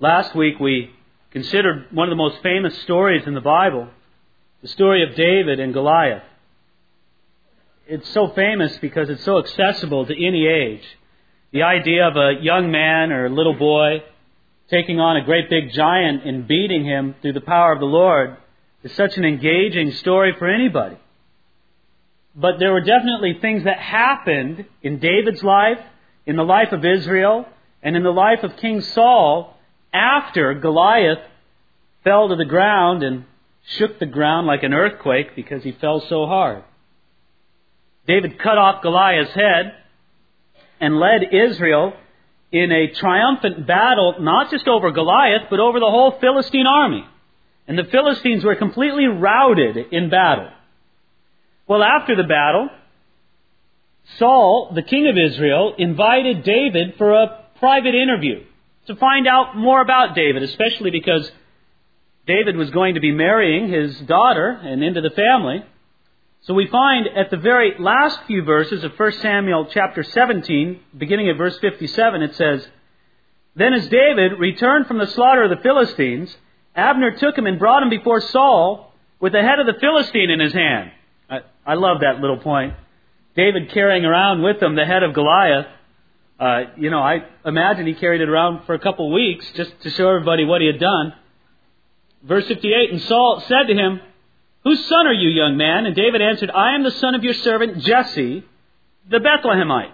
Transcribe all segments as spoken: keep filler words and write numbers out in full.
Last week we considered one of the most famous stories in the Bible, the story of David and Goliath. It's so famous because it's so accessible to any age. The idea of a young man or a little boy taking on a great big giant and beating him through the power of the Lord is such an engaging story for anybody. But there were definitely things that happened in David's life, in the life of Israel, and in the life of King Saul after Goliath fell to the ground and shook the ground like an earthquake because he fell so hard. David cut off Goliath's head and led Israel in a triumphant battle, not just over Goliath, but over the whole Philistine army. And the Philistines were completely routed in battle. Well, after the battle, Saul, the king of Israel, invited David for a private interview to find out more about David, especially because David was going to be marrying his daughter and into the family. So we find at the very last few verses of First Samuel chapter seventeen, beginning at verse fifty-seven, it says, "Then as David returned from the slaughter of the Philistines, Abner took him and brought him before Saul with the head of the Philistine in his hand." I, I love that little point. David carrying around with him the head of Goliath. Uh, you know, I imagine he carried it around for a couple of weeks just to show everybody what he had done. Verse fifty-eight, "And Saul said to him, 'Whose son are you, young man?' And David answered, 'I am the son of your servant Jesse, the Bethlehemite.'"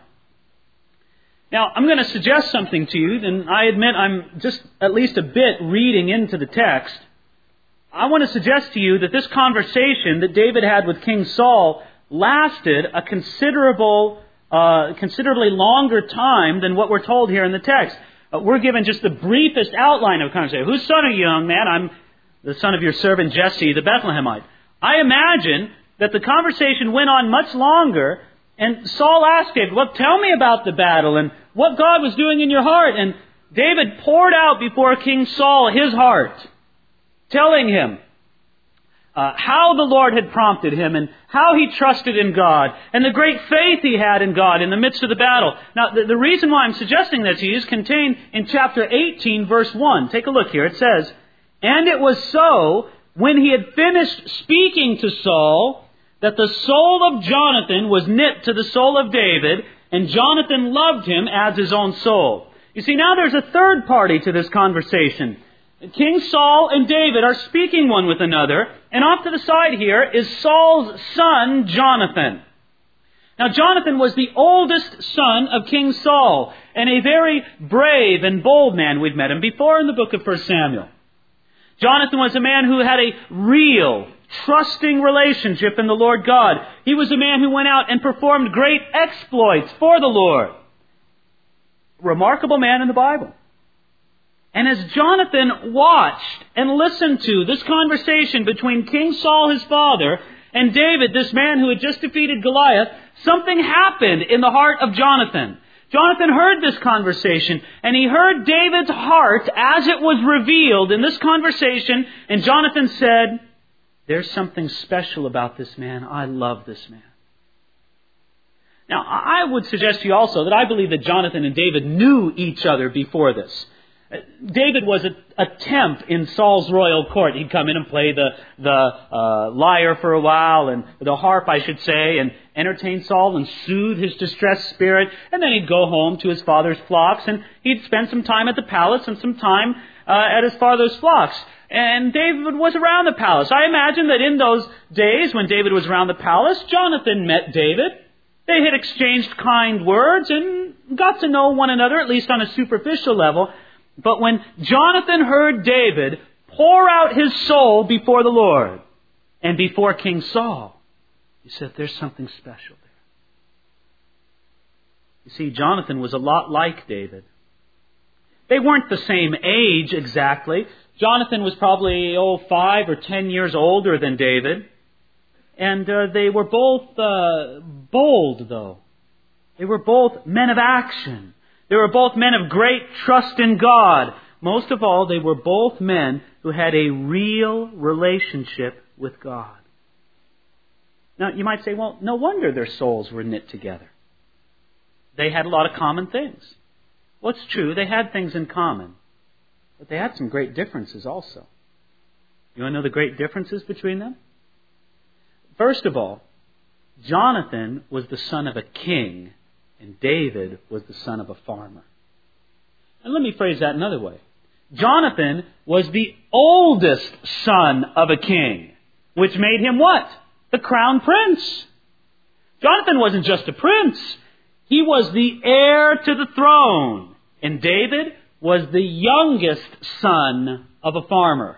Now, I'm going to suggest something to you, and I admit I'm just at least a bit reading into the text. I want to suggest to you that this conversation that David had with King Saul lasted a considerable, uh, considerably longer time than what we're told here in the text. Uh, we're given just the briefest outline of the conversation. "Whose son are you, young man?" "I'm the son of your servant Jesse, the Bethlehemite." I imagine that the conversation went on much longer, and Saul asked David, "Well, tell me about the battle and what God was doing in your heart." And David poured out before King Saul his heart, telling him uh, how the Lord had prompted him and how he trusted in God and the great faith he had in God in the midst of the battle. Now, the, the reason why I'm suggesting that to you is contained in chapter eighteen, verse one. Take a look here. It says, "And it was so, when he had finished speaking to Saul, that the soul of Jonathan was knit to the soul of David, and Jonathan loved him as his own soul." You see, now there's a third party to this conversation. King Saul and David are speaking one with another, and off to the side here is Saul's son, Jonathan. Now, Jonathan was the oldest son of King Saul, and a very brave and bold man. We've met him before in the book of First Samuel. Jonathan was a man who had a real, trusting relationship in the Lord God. He was a man who went out and performed great exploits for the Lord. Remarkable man in the Bible. And as Jonathan watched and listened to this conversation between King Saul, his father, and David, this man who had just defeated Goliath, something happened in the heart of Jonathan. Jonathan heard this conversation, and he heard David's heart as it was revealed in this conversation, and Jonathan said, "There's something special about this man. I love this man." Now, I would suggest to you also that I believe that Jonathan and David knew each other before this. David was a, a temp in Saul's royal court. He'd come in and play the, the uh, lyre for a while, and the harp, I should say, and entertain Saul and soothe his distressed spirit. And then he'd go home to his father's flocks, and he'd spend some time at the palace and some time uh, at his father's flocks. And David was around the palace. I imagine that in those days when David was around the palace, Jonathan met David. They had exchanged kind words and got to know one another, at least on a superficial level. But when Jonathan heard David pour out his soul before the Lord and before King Saul, he said, "There's something special there." You see, Jonathan was a lot like David. They weren't the same age exactly. Jonathan was probably, oh, five or ten years older than David. And uh, they were both uh, bold, though. They were both men of action. They were both men of great trust in God. Most of all, they were both men who had a real relationship with God. Now, you might say, well, no wonder their souls were knit together. They had a lot of common things. Well, it's true, they had things in common. But they had some great differences also. You want to know the great differences between them? First of all, Jonathan was the son of a king, and David was the son of a farmer. And let me phrase that another way. Jonathan was the oldest son of a king, which made him what? The crown prince. Jonathan wasn't just a prince. He was the heir to the throne. And David was the youngest son of a farmer.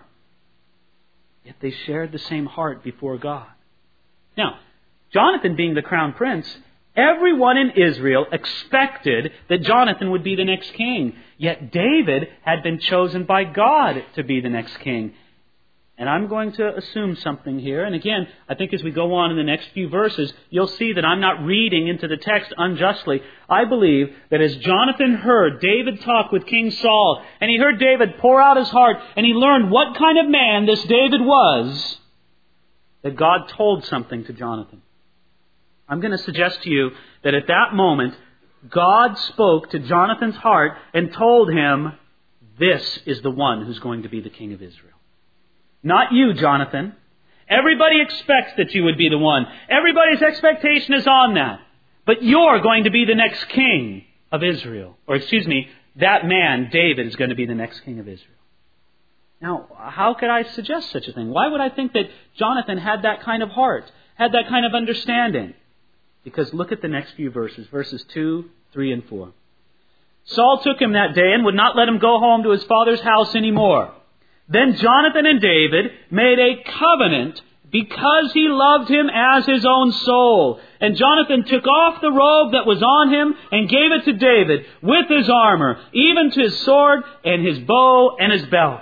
Yet they shared the same heart before God. Now, Jonathan being the crown prince, everyone in Israel expected that Jonathan would be the next king. Yet David had been chosen by God to be the next king. And I'm going to assume something here. And again, I think as we go on in the next few verses, you'll see that I'm not reading into the text unjustly. I believe that as Jonathan heard David talk with King Saul, and he heard David pour out his heart, and he learned what kind of man this David was, that God told something to Jonathan. I'm going to suggest to you that at that moment, God spoke to Jonathan's heart and told him, this is the one who's going to be the king of Israel. Not you, Jonathan. Everybody expects that you would be the one. Everybody's expectation is on that. But you're going to be the next king of Israel. Or excuse me, that man, David, is going to be the next king of Israel. Now, how could I suggest such a thing? Why would I think that Jonathan had that kind of heart, had that kind of understanding? Because look at the next few verses, verses two, three, and four. Saul took him that day and would not let him go home to his father's house anymore. Then Jonathan and David made a covenant because he loved him as his own soul. And Jonathan took off the robe that was on him and gave it to David with his armor, even to his sword and his bow and his belt.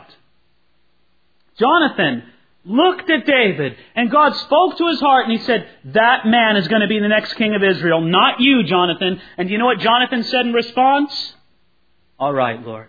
Jonathan looked at David, and God spoke to his heart, and he said, that man is going to be the next king of Israel, not you, Jonathan. And do you know what Jonathan said in response? All right, Lord.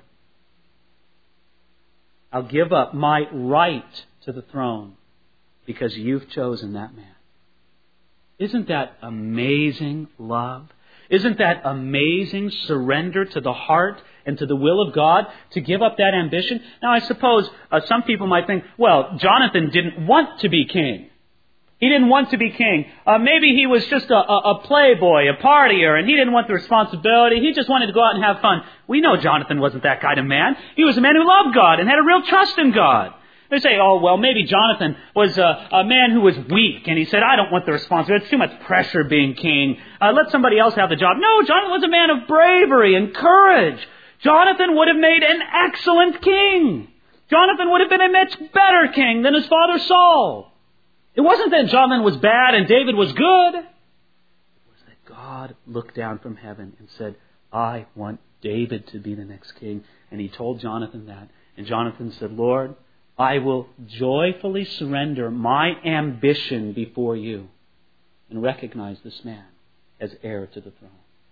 I'll give up my right to the throne because you've chosen that man. Isn't that amazing love? Isn't that amazing surrender to the heart and to the will of God to give up that ambition? Now, I suppose uh, some people might think, well, Jonathan didn't want to be king. He didn't want to be king. Uh, maybe he was just a, a, a playboy, a partier, and he didn't want the responsibility. He just wanted to go out and have fun. We know Jonathan wasn't that kind of man. He was a man who loved God and had a real trust in God. They say, oh, well, maybe Jonathan was a, a man who was weak, and he said, I don't want the responsibility. It's too much pressure being king. Uh, let somebody else have the job. No, Jonathan was a man of bravery and courage. Jonathan would have made an excellent king. Jonathan would have been a much better king than his father Saul. It wasn't that Jonathan was bad and David was good. It was that God looked down from heaven and said, I want David to be the next king. And he told Jonathan that. And Jonathan said, Lord, I will joyfully surrender my ambition before you and recognize this man as heir to the throne.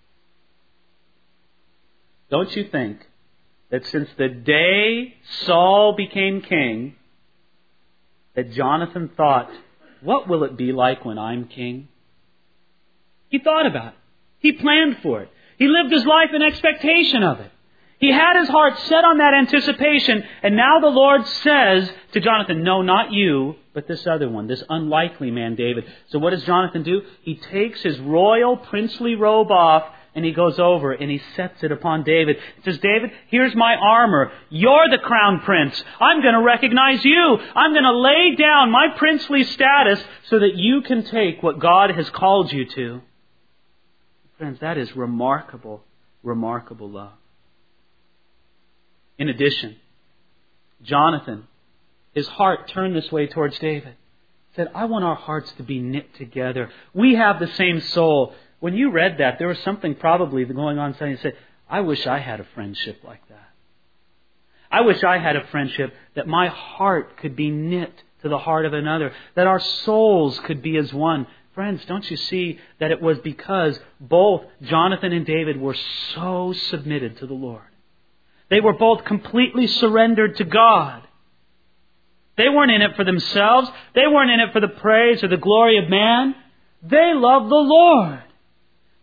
Don't you think that since the day Saul became king, that Jonathan thought, what will it be like when I'm king? He thought about it. He planned for it. He lived his life in expectation of it. He had his heart set on that anticipation, and now the Lord says to Jonathan, no, not you, but this other one, this unlikely man, David. So what does Jonathan do? He takes his royal princely robe off, and he goes over and he sets it upon David. He says, David, here's my armor. You're the crown prince. I'm going to recognize you. I'm going to lay down my princely status so that you can take what God has called you to. Friends, that is remarkable, remarkable love. In addition, Jonathan, his heart turned this way towards David. Said, I want our hearts to be knit together. We have the same soul. When you read that, there was something probably going on saying, say, I wish I had a friendship like that. I wish I had a friendship that my heart could be knit to the heart of another, that our souls could be as one. Friends, don't you see that it was because both Jonathan and David were so submitted to the Lord? They were both completely surrendered to God. They weren't in it for themselves. They weren't in it for the praise or the glory of man. They loved the Lord.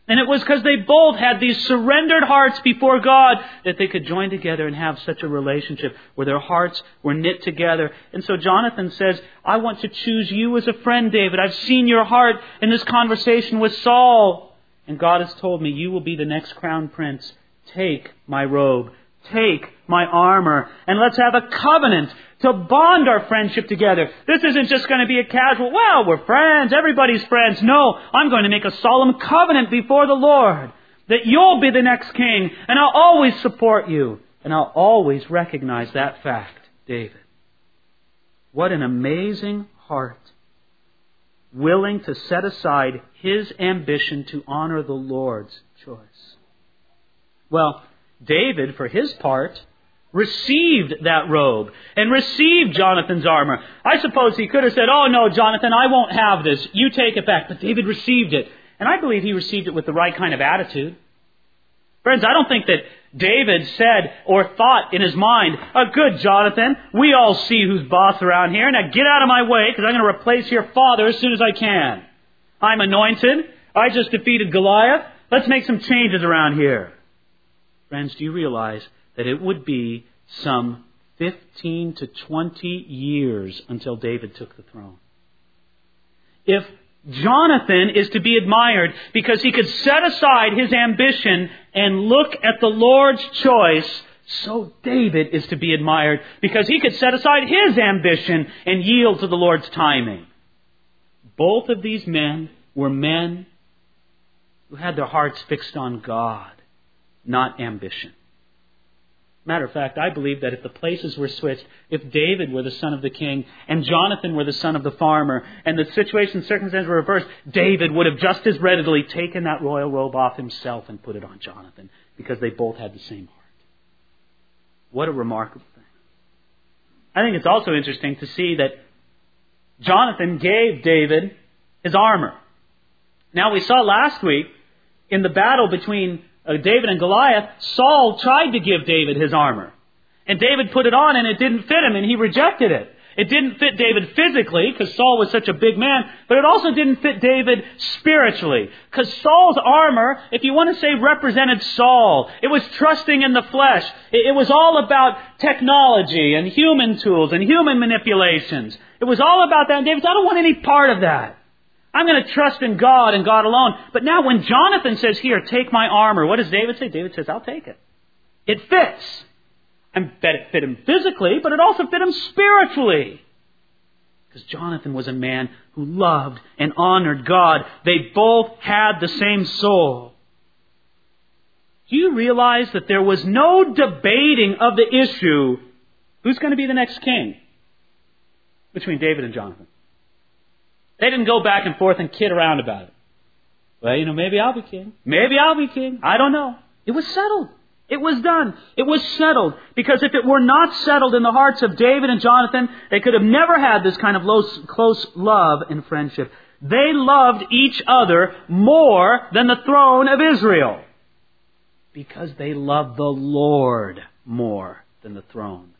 And it was because they both had these surrendered hearts before God that they could join together and have such a relationship where their hearts were knit together. And so Jonathan says, I want to choose you as a friend, David. I've seen your heart in this conversation with Saul. And God has told me, you will be the next crown prince. Take my robe. Take my armor. And let's have a covenant to bond our friendship together. This isn't just going to be a casual, well, we're friends, everybody's friends. No, I'm going to make a solemn covenant before the Lord that you'll be the next king, and I'll always support you, and I'll always recognize that fact, David. What an amazing heart, willing to set aside his ambition to honor the Lord's choice. Well, David, for his part, received that robe and received Jonathan's armor. I suppose he could have said, oh no, Jonathan, I won't have this. You take it back. But David received it. And I believe he received it with the right kind of attitude. Friends, I don't think that David said or thought in his mind, oh, good, Jonathan, we all see who's boss around here. Now get out of my way because I'm going to replace your father as soon as I can. I'm anointed. I just defeated Goliath. Let's make some changes around here. Friends, do you realize that it would be some fifteen to twenty years until David took the throne? If Jonathan is to be admired because he could set aside his ambition and look at the Lord's choice, so David is to be admired because he could set aside his ambition and yield to the Lord's timing. Both of these men were men who had their hearts fixed on God, not ambition. Matter of fact, I believe that if the places were switched, if David were the son of the king and Jonathan were the son of the farmer, and the situation and circumstances were reversed, David would have just as readily taken that royal robe off himself and put it on Jonathan, because they both had the same heart. What a remarkable thing. I think it's also interesting to see that Jonathan gave David his armor. Now, we saw last week in the battle between Uh, David and Goliath, Saul tried to give David his armor. And David put it on and it didn't fit him and he rejected it. It didn't fit David physically because Saul was such a big man, but it also didn't fit David spiritually. Because Saul's armor, if you want to say, represented Saul. It was trusting in the flesh. It, it was all about technology and human tools and human manipulations. It was all about that. And David said, I don't want any part of that. I'm going to trust in God and God alone. But now when Jonathan says, here, take my armor, what does David say? David says, I'll take it. It fits. I bet it fit him physically, but it also fit him spiritually. Because Jonathan was a man who loved and honored God. They both had the same soul. Do you realize that there was no debating of the issue, who's going to be the next king, between David and Jonathan? They didn't go back and forth and kid around about it. Well, you know, maybe I'll be king. Maybe I'll be king. I don't know. It was settled. It was done. It was settled. Because if it were not settled in the hearts of David and Jonathan, they could have never had this kind of close love and friendship. They loved each other more than the throne of Israel. Because they loved the Lord more than the throne.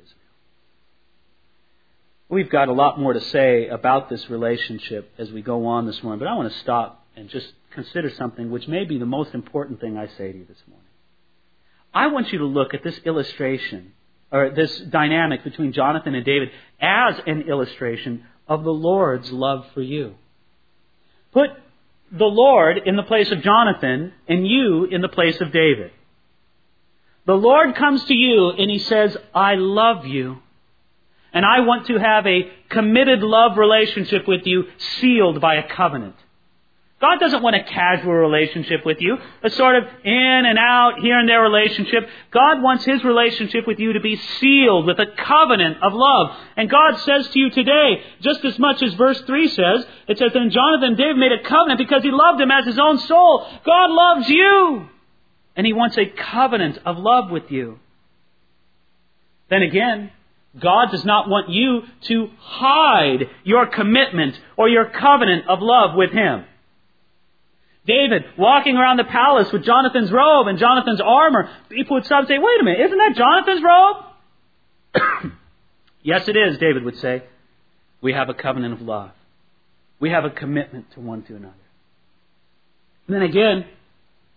We've got a lot more to say about this relationship as we go on this morning, but I want to stop and just consider something which may be the most important thing I say to you this morning. I want you to look at this illustration, or this dynamic between Jonathan and David, as an illustration of the Lord's love for you. Put the Lord in the place of Jonathan and you in the place of David. The Lord comes to you and He says, I love you. And I want to have a committed love relationship with you, sealed by a covenant. God doesn't want a casual relationship with you, a sort of in and out, here and there relationship. God wants His relationship with you to be sealed with a covenant of love. And God says to you today, just as much as verse three says, it says, then Jonathan and David made a covenant because he loved him as his own soul. God loves you. And He wants a covenant of love with you. Then again, God does not want you to hide your commitment or your covenant of love with Him. David walking around the palace with Jonathan's robe and Jonathan's armor, people would stop and say, wait a minute, isn't that Jonathan's robe? Yes, it is, David would say. We have a covenant of love. We have a commitment to one to another. And then again,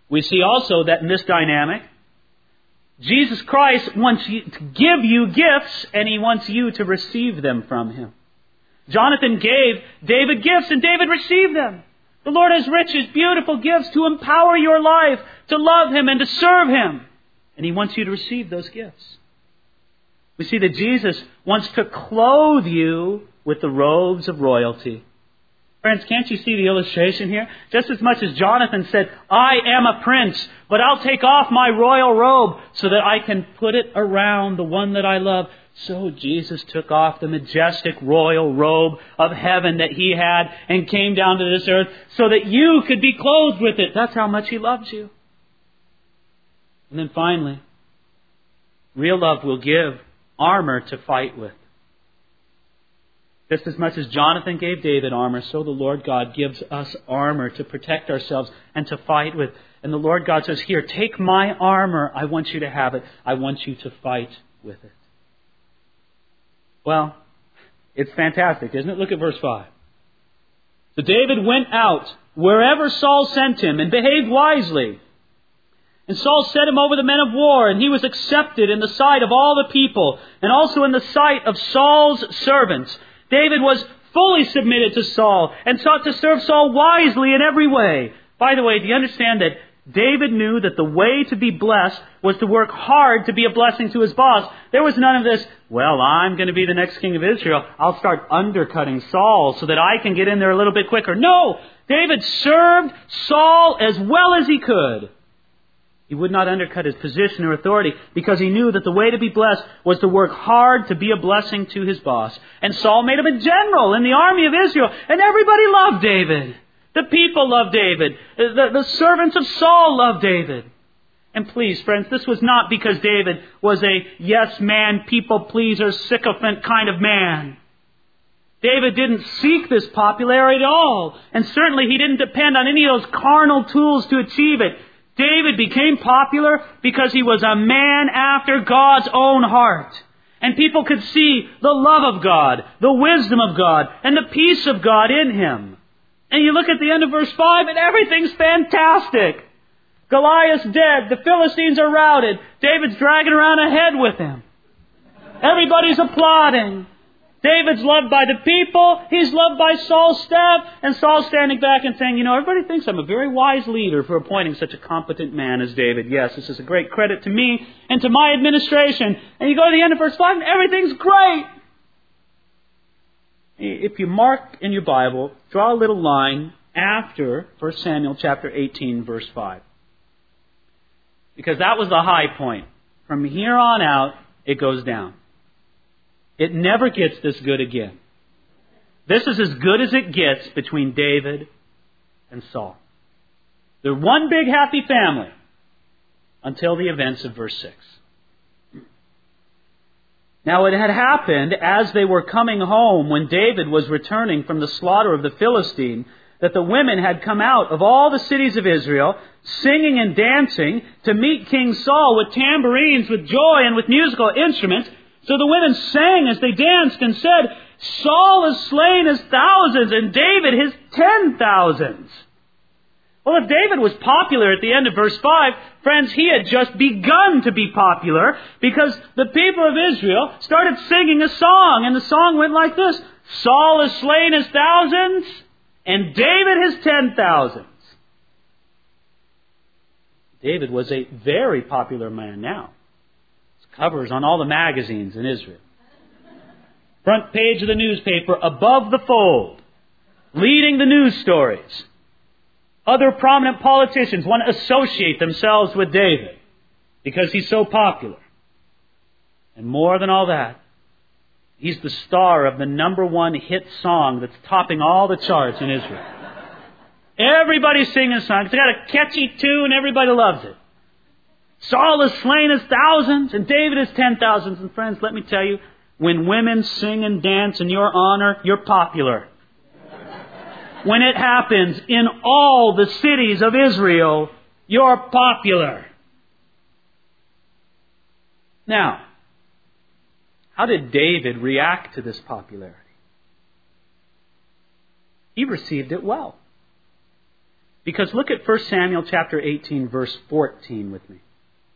We see also that in this dynamic, Jesus Christ wants you to give you gifts, and He wants you to receive them from Him. Jonathan gave David gifts, and David received them. The Lord has riches, beautiful gifts to empower your life, to love Him and to serve Him. And He wants you to receive those gifts. We see that Jesus wants to clothe you with the robes of royalty. Friends, can't you see the illustration here? Just as much as Jonathan said, I am a prince, but I'll take off my royal robe so that I can put it around the one that I love. So Jesus took off the majestic royal robe of heaven that He had and came down to this earth so that you could be clothed with it. That's how much He loves you. And then finally, real love will give armor to fight with. Just as much as Jonathan gave David armor, so the Lord God gives us armor to protect ourselves and to fight with. And the Lord God says, here, take my armor. I want you to have it. I want you to fight with it. Well, it's fantastic, isn't it? Look at verse five. So David went out wherever Saul sent him and behaved wisely. And Saul set him over the men of war, and he was accepted in the sight of all the people, and also in the sight of Saul's servants. David was fully submitted to Saul and sought to serve Saul wisely in every way. By the way, do you understand that David knew that the way to be blessed was to work hard to be a blessing to his boss? There was none of this, well, I'm going to be the next king of Israel. I'll start undercutting Saul so that I can get in there a little bit quicker. No! David served Saul as well as he could. He would not undercut his position or authority because he knew that the way to be blessed was to work hard to be a blessing to his boss. And Saul made him a general in the army of Israel. And everybody loved David. The people loved David. The, the servants of Saul loved David. And please, friends, this was not because David was a yes man, people pleaser, sycophant kind of man. David didn't seek this popularity at all. And certainly he didn't depend on any of those carnal tools to achieve it. David became popular because he was a man after God's own heart. And people could see the love of God, the wisdom of God, and the peace of God in him. And you look at the end of verse five and everything's fantastic. Goliath's dead. The Philistines are routed. David's dragging around a head with him. Everybody's applauding. David's loved by the people. He's loved by Saul's staff. And Saul's standing back and saying, you know, everybody thinks I'm a very wise leader for appointing such a competent man as David. Yes, this is a great credit to me and to my administration. And you go to the end of verse five and everything's great. If you mark in your Bible, draw a little line after First Samuel chapter eighteen, verse five. Because that was the high point. From here on out, it goes down. It never gets this good again. This is as good as it gets between David and Saul. They're one big happy family until the events of verse six. Now it had happened as they were coming home when David was returning from the slaughter of the Philistine, that the women had come out of all the cities of Israel, singing and dancing to meet King Saul with tambourines, with joy, and with musical instruments. So the women sang as they danced and said, Saul has slain his thousands and David his ten thousands. Well, if David was popular at the end of verse five, friends, he had just begun to be popular because the people of Israel started singing a song, and the song went like this: Saul has slain his thousands and David his ten thousands. David was a very popular man now. His covers on all the magazines in Israel. Front page of the newspaper, above the fold, leading the news stories. Other prominent politicians want to associate themselves with David because he's so popular. And more than all that, he's the star of the number one hit song that's topping all the charts in Israel. Everybody's singing a song. It's got a catchy tune. Everybody loves it. Saul has slain his thousands and David his ten thousands. And friends, let me tell you, when women sing and dance in your honor, you're popular. When it happens in all the cities of Israel, you're popular. Now, how did David react to this popularity? He received it well. Because look at First Samuel chapter eighteen, verse fourteen with me.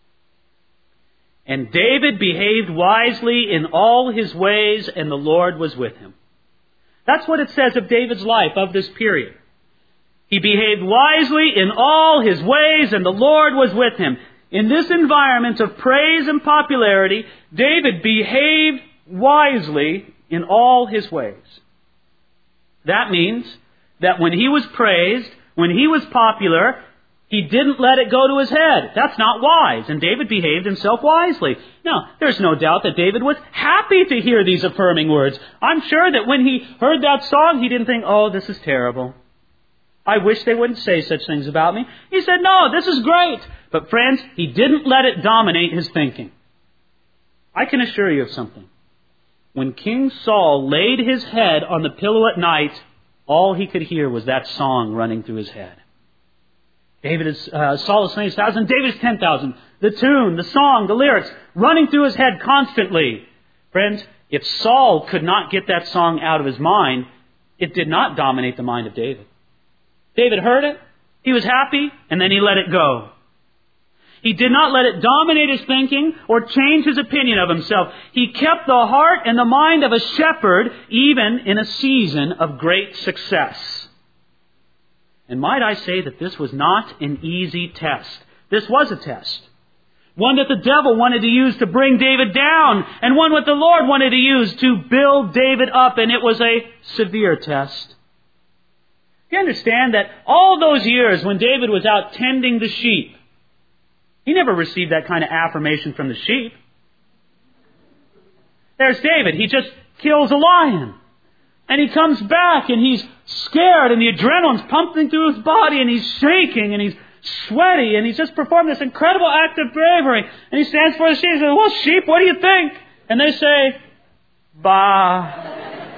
And David behaved wisely in all his ways, and the Lord was with him. That's what it says of David's life, of this period. He behaved wisely in all his ways, and the Lord was with him. In this environment of praise and popularity, David behaved wisely in all his ways. That means that when he was praised, when he was popular, he didn't let it go to his head. That's not wise. And David behaved himself wisely. Now, there's no doubt that David was happy to hear these affirming words. I'm sure that when he heard that song, he didn't think, oh, this is terrible. I wish they wouldn't say such things about me. He said, no, this is great. But friends, he didn't let it dominate his thinking. I can assure you of something. When King Saul laid his head on the pillow at night, all he could hear was that song running through his head. David is, uh, Saul is slain his thousand, David is ten thousand. The tune, the song, the lyrics, running through his head constantly. Friends, if Saul could not get that song out of his mind, it did not dominate the mind of David. David heard it, he was happy, and then he let it go. He did not let it dominate his thinking or change his opinion of himself. He kept the heart and the mind of a shepherd even in a season of great success. And might I say that this was not an easy test. This was a test. One that the devil wanted to use to bring David down, and one that the Lord wanted to use to build David up, and it was a severe test. You understand that all those years when David was out tending the sheep, he never received that kind of affirmation from the sheep. There's David. He just kills a lion. And he comes back and he's scared and the adrenaline's pumping through his body and he's shaking and he's sweaty and he's just performed this incredible act of bravery. And he stands for the sheep and says, well, sheep, what do you think? And they say, bah.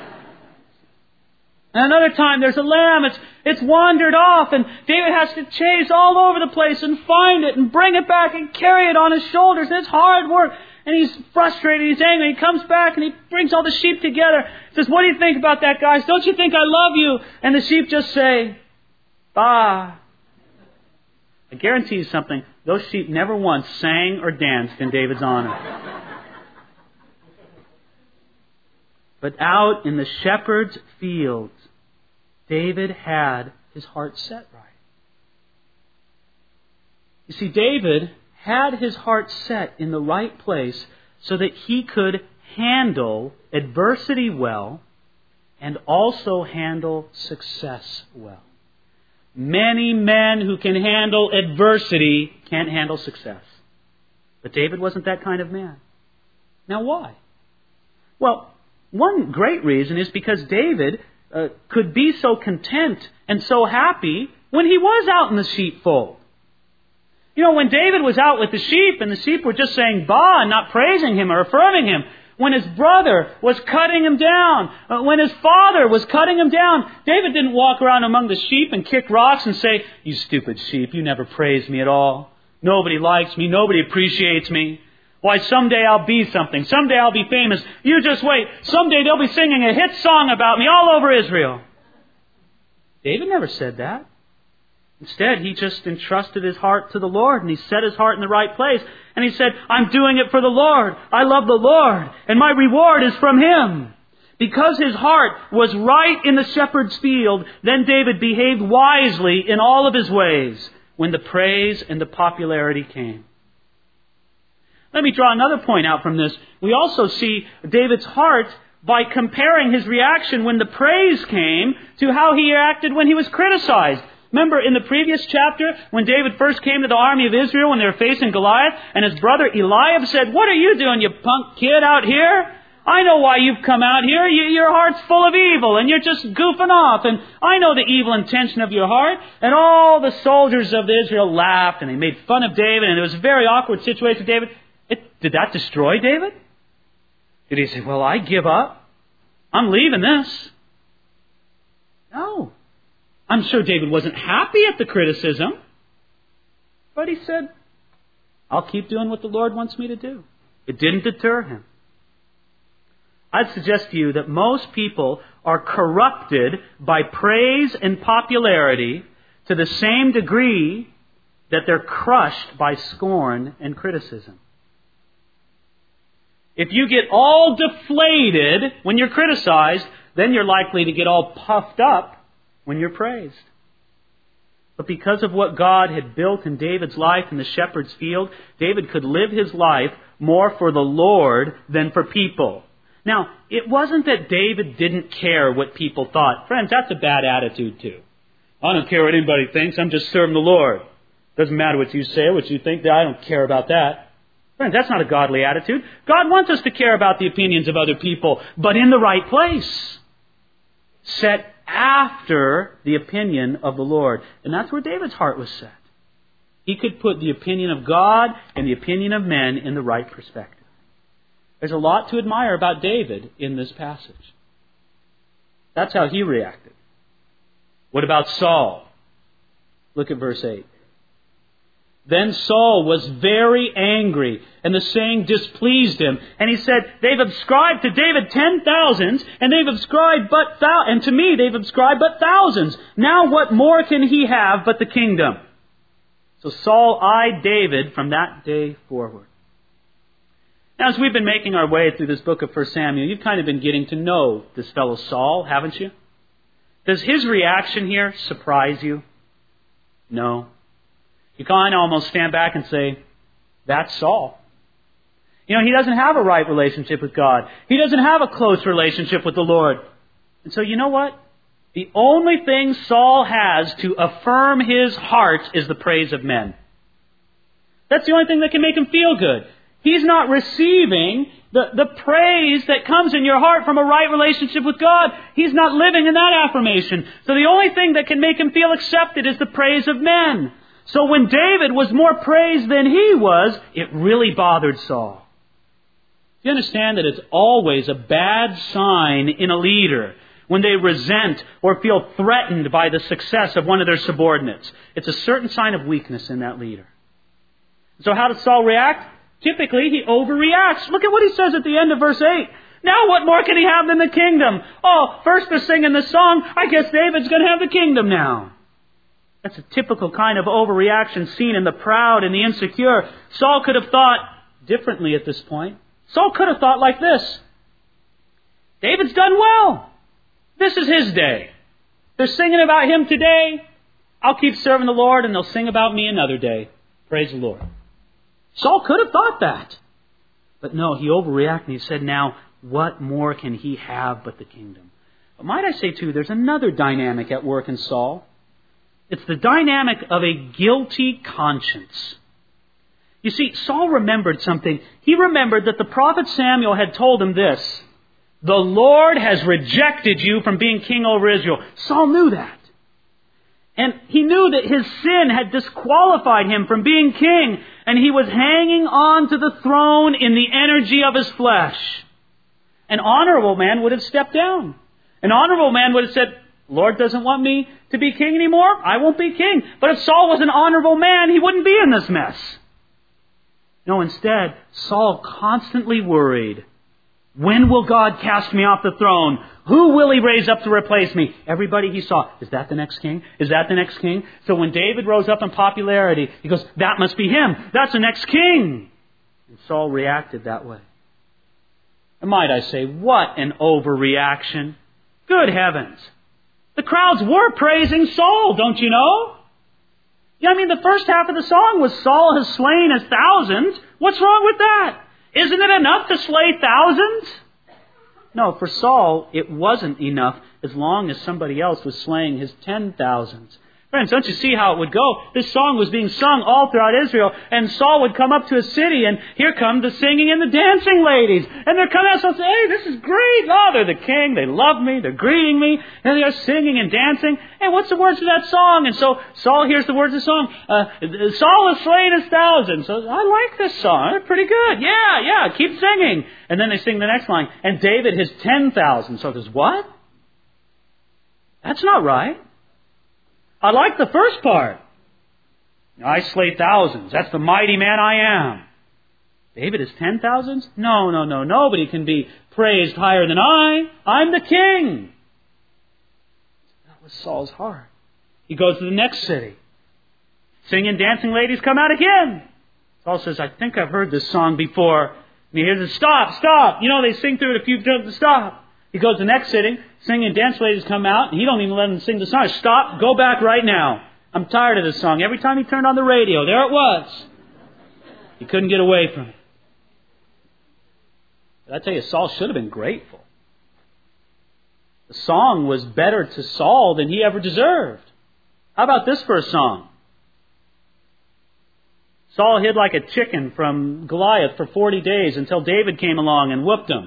And another time there's a lamb, it's it's wandered off, and David has to chase all over the place and find it and bring it back and carry it on his shoulders. And it's hard work. And he's frustrated, he's angry. He comes back and he brings all the sheep together. He says, what do you think about that, guys? Don't you think I love you? And the sheep just say, bah. I guarantee you something. Those sheep never once sang or danced in David's honor. But out in the shepherd's fields, David had his heart set right. You see, David had his heart set in the right place so that he could handle adversity well and also handle success well. Many men who can handle adversity can't handle success. But David wasn't that kind of man. Now why? Well, one great reason is because David uh, could be so content and so happy when he was out in the sheepfold. You know, when David was out with the sheep and the sheep were just saying bah and not praising him or affirming him, when his brother was cutting him down, uh, when his father was cutting him down, David didn't walk around among the sheep and kick rocks and say, you stupid sheep, you never praised me at all. Nobody likes me. Nobody appreciates me. Why, someday I'll be something. Someday I'll be famous. You just wait. Someday they'll be singing a hit song about me all over Israel. David never said that. Instead, he just entrusted his heart to the Lord and he set his heart in the right place. And he said, I'm doing it for the Lord. I love the Lord and my reward is from Him. Because his heart was right in the shepherd's field, then David behaved wisely in all of his ways when the praise and the popularity came. Let me draw another point out from this. We also see David's heart by comparing his reaction when the praise came to how he acted when he was criticized. Remember in the previous chapter when David first came to the army of Israel when they were facing Goliath and his brother Eliab said, what are you doing, you punk kid out here? I know why you've come out here. You, your heart's full of evil and you're just goofing off. And I know the evil intention of your heart. And all the soldiers of Israel laughed and they made fun of David and it was a very awkward situation for David. It, did that destroy David? Did he say, well, I give up. I'm leaving this. No. I'm sure David wasn't happy at the criticism. But he said, I'll keep doing what the Lord wants me to do. It didn't deter him. I'd suggest to you that most people are corrupted by praise and popularity to the same degree that they're crushed by scorn and criticism. If you get all deflated when you're criticized, then you're likely to get all puffed up when you're praised. But because of what God had built in David's life in the shepherd's field, David could live his life more for the Lord than for people. Now, it wasn't that David didn't care what people thought. Friends, that's a bad attitude too. I don't care what anybody thinks. I'm just serving the Lord. Doesn't matter what you say or what you think. I don't care about that. Friends, that's not a godly attitude. God wants us to care about the opinions of other people, but in the right place. Set after the opinion of the Lord. And that's where David's heart was set. He could put the opinion of God and the opinion of men in the right perspective. There's a lot to admire about David in this passage. That's how he reacted. What about Saul? Look at verse eight. Then Saul was very angry, and the saying displeased him. And he said, they've ascribed to David ten thousands, and they've ascribed but thou- and to me they've ascribed but thousands. Now what more can he have but the kingdom? So Saul eyed David from that day forward. Now, as we've been making our way through this book of First Samuel, you've kind of been getting to know this fellow Saul, haven't you? Does his reaction here surprise you? No. You kind of almost stand back and say, that's Saul. You know, he doesn't have a right relationship with God. He doesn't have a close relationship with the Lord. And so you know what? The only thing Saul has to affirm his heart is the praise of men. That's the only thing that can make him feel good. He's not receiving the, the praise that comes in your heart from a right relationship with God. He's not living in that affirmation. So the only thing that can make him feel accepted is the praise of men. So when David was more praised than he was, it really bothered Saul. You understand that it's always a bad sign in a leader when they resent or feel threatened by the success of one of their subordinates. It's a certain sign of weakness in that leader. So how does Saul react? Typically, he overreacts. Look at what he says at the end of verse eight. Now what more can he have than the kingdom? Oh, first they're singing the song. I guess David's going to have the kingdom now. That's a typical kind of overreaction seen in the proud and the insecure. Saul could have thought differently at this point. Saul could have thought like this. David's done well. This is his day. They're singing about him today. I'll keep serving the Lord and they'll sing about me another day. Praise the Lord. Saul could have thought that. But no, he overreacted and he said, now, what more can he have but the kingdom? But might I say too, there's another dynamic at work in Saul. It's the dynamic of a guilty conscience. You see, Saul remembered something. He remembered that the prophet Samuel had told him this. The Lord has rejected you from being king over Israel. Saul knew that. And he knew that his sin had disqualified him from being king. And he was hanging on to the throne in the energy of his flesh. An honorable man would have stepped down. An honorable man would have said, Lord doesn't want me to be king anymore. I won't be king. But if Saul was an honorable man, he wouldn't be in this mess. No, instead, Saul constantly worried. When will God cast me off the throne? Who will he raise up to replace me? Everybody he saw, is that the next king? Is that the next king? So when David rose up in popularity, he goes, that must be him. That's the next king. And Saul reacted that way. And might I say, what an overreaction. Good heavens. The crowds were praising Saul, don't you know? Yeah, I mean, the first half of the song was Saul has slain his thousands. What's wrong with that? Isn't it enough to slay thousands? No, for Saul, it wasn't enough as long as somebody else was slaying his ten thousands. Friends, don't you see how it would go? This song was being sung all throughout Israel, and Saul would come up to a city, and here come the singing and the dancing ladies. And they're coming out and say, hey, this is great. Oh, they're the king. They love me. They're greeting me. And they are singing and dancing. Hey, what's the words of that song? And so Saul hears the words of the song. Uh, Saul has slain his thousands. So I like this song. They're pretty good. Yeah, yeah, keep singing. And then they sing the next line. And David his ten thousand. So there's what? That's not right. I like the first part. I slay thousands. That's the mighty man I am. David is ten thousands? No, no, no. Nobody can be praised higher than I. I'm the king. That was Saul's heart. He goes to the next city. Singing, dancing ladies come out again. Saul says, I think I've heard this song before. And he hears it, stop, stop. You know, they sing through it a few times, stop. He goes to the next city, singing, dance ladies come out, and he don't even let them sing the song. Stop, go back right now. I'm tired of this song. Every time he turned on the radio, there it was. He couldn't get away from it. But I tell you, Saul should have been grateful. The song was better to Saul than he ever deserved. How about this for a song? Saul hid like a chicken from Goliath for forty days until David came along and whooped him.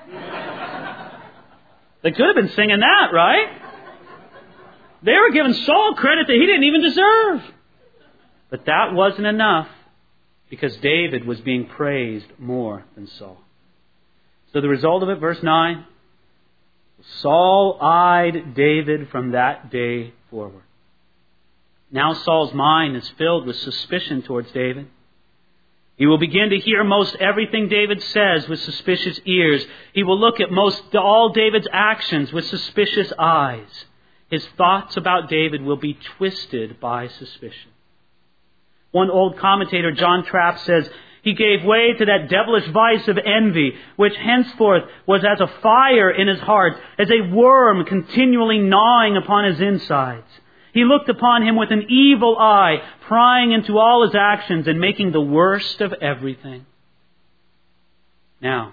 They could have been singing that, right? They were giving Saul credit that he didn't even deserve. But that wasn't enough because David was being praised more than Saul. So the result of it, verse nine, Saul eyed David from that day forward. Now Saul's mind is filled with suspicion towards David. He will begin to hear most everything David says with suspicious ears. He will look at most all David's actions with suspicious eyes. His thoughts about David will be twisted by suspicion. One old commentator, John Trapp, says, he gave way to that devilish vice of envy, which henceforth was as a fire in his heart, as a worm continually gnawing upon his insides. He looked upon him with an evil eye, prying into all his actions and making the worst of everything. Now,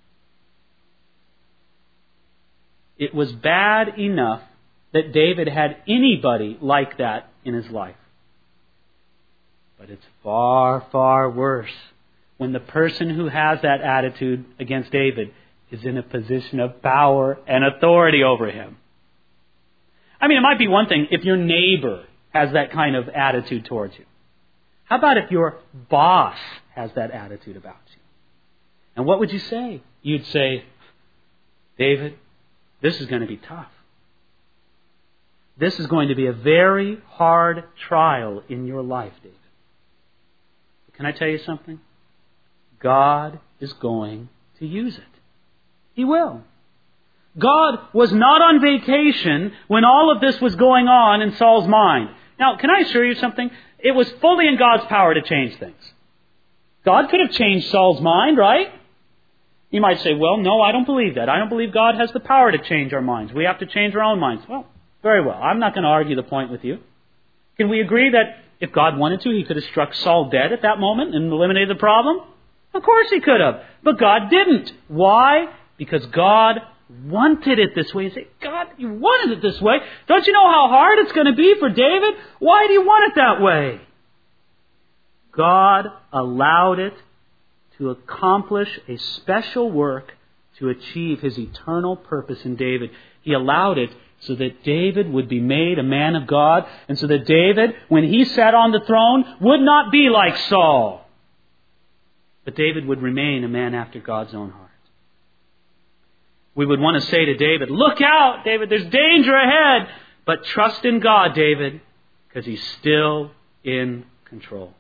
it was bad enough that David had anybody like that in his life. But it's far, far worse when the person who has that attitude against David is in a position of power and authority over him. I mean, it might be one thing if your neighbor has that kind of attitude towards you. How about if your boss has that attitude about you? And what would you say? You'd say, David, this is going to be tough. This is going to be a very hard trial in your life, David. But can I tell you something? God is going to use it. He will. God was not on vacation when all of this was going on in Saul's mind. Now, can I assure you something? It was fully in God's power to change things. God could have changed Saul's mind, right? You might say, well, no, I don't believe that. I don't believe God has the power to change our minds. We have to change our own minds. Well, very well. I'm not going to argue the point with you. Can we agree that if God wanted to, He could have struck Saul dead at that moment and eliminated the problem? Of course He could have. But God didn't. Why? Because God wanted it this way. You say, God, you wanted it this way. Don't you know how hard it's going to be for David? Why do you want it that way? God allowed it to accomplish a special work to achieve His eternal purpose in David. He allowed it so that David would be made a man of God, and so that David, when he sat on the throne, would not be like Saul. But David would remain a man after God's own heart. We would want to say to David, look out, David, there's danger ahead. But trust in God, David, because He's still in control.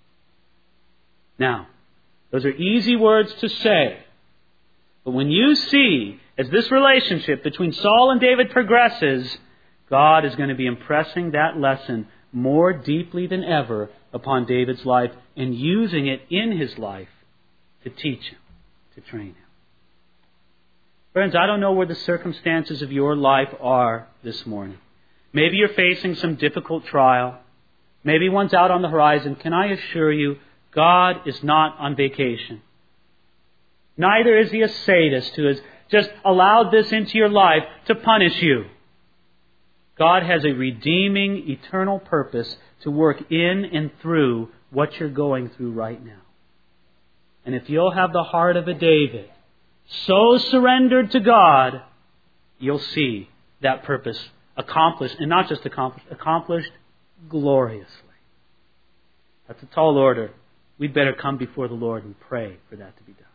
Now, those are easy words to say. But when you see, as this relationship between Saul and David progresses, God is going to be impressing that lesson more deeply than ever upon David's life and using it in his life to teach him, to train him. Friends, I don't know where the circumstances of your life are this morning. Maybe you're facing some difficult trial. Maybe one's out on the horizon. Can I assure you, God is not on vacation. Neither is He a sadist who has just allowed this into your life to punish you. God has a redeeming, eternal purpose to work in and through what you're going through right now. And if you'll have the heart of a David, so surrendered to God, you'll see that purpose accomplished, and not just accomplished, accomplished gloriously. That's a tall order. We'd better come before the Lord and pray for that to be done.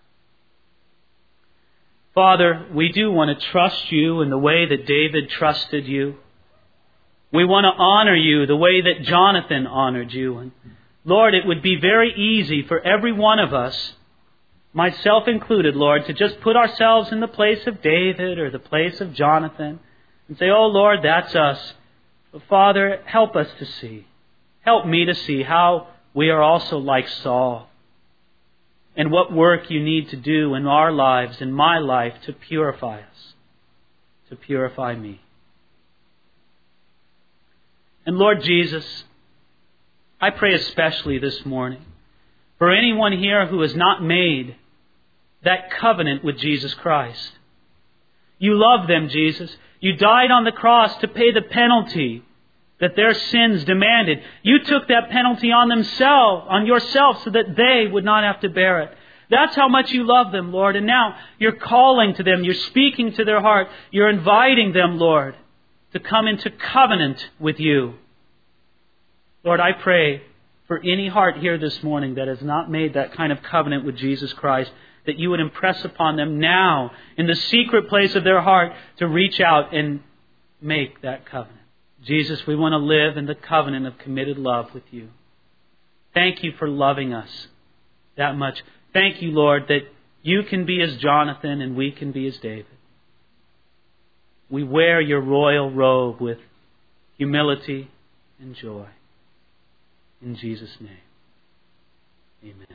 Father, we do want to trust You in the way that David trusted You. We want to honor You the way that Jonathan honored You. And Lord, it would be very easy for every one of us, myself included, Lord, to just put ourselves in the place of David or the place of Jonathan and say, oh Lord, that's us. But Father, help us to see. Help me to see how we are also like Saul. And what work you need to do in our lives, in my life, to purify us. To purify me. And Lord Jesus, I pray especially this morning for anyone here who has not made that covenant with Jesus Christ. You love them, Jesus. You died on the cross to pay the penalty that their sins demanded. You took that penalty on themselves, on yourself, so that they would not have to bear it. That's how much you love them, Lord. And now you're calling to them. You're speaking to their heart. You're inviting them, Lord, to come into covenant with you. Lord, I pray for any heart here this morning that has not made that kind of covenant with Jesus Christ, that you would impress upon them now in the secret place of their heart to reach out and make that covenant. Jesus, we want to live in the covenant of committed love with you. Thank you for loving us that much. Thank you, Lord, that you can be as Jonathan and we can be as David. We wear your royal robe with humility and joy. In Jesus' name, amen.